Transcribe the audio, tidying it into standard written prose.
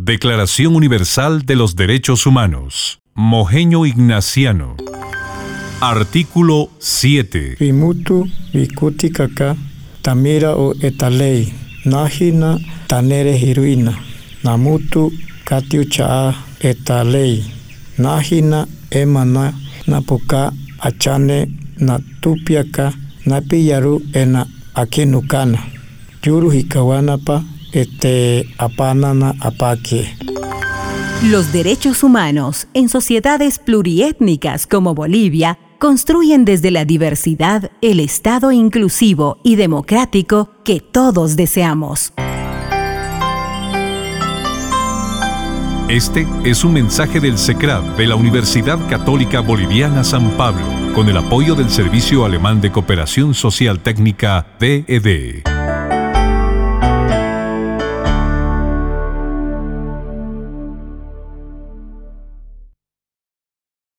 Declaración Universal de los Derechos Humanos. Mojeño Ignaciano. Artículo 7. Vimutu vikutikaka tamira o etalei najina tanere hiruina namutu katiuchaa etalei najina emana napuka achane na tupiaka napiyaru ena akenukana yuru hikawanapa apanana apaque. Los derechos humanos en sociedades pluriétnicas como Bolivia construyen desde la diversidad el Estado inclusivo y democrático que todos deseamos. Este es un mensaje del SECRAB de la Universidad Católica Boliviana San Pablo, con el apoyo del Servicio Alemán de Cooperación Social Técnica, DED.